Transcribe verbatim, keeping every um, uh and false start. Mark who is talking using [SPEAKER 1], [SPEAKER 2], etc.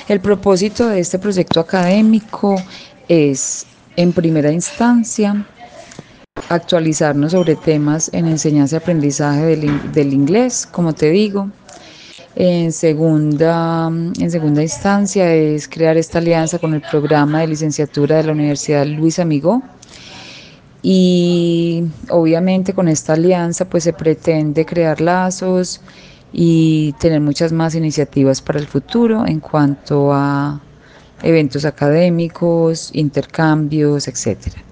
[SPEAKER 1] El propósito de este proyecto académico es, en primera instancia, actualizarnos sobre temas en enseñanza y aprendizaje del, del inglés, como te digo. En segunda, en segunda instancia es crear esta alianza con el programa de licenciatura de la Universidad Luis Amigó. Y obviamente con esta alianza pues se pretende crear lazos y tener muchas más iniciativas para el futuro en cuanto a eventos académicos, intercambios, etcétera.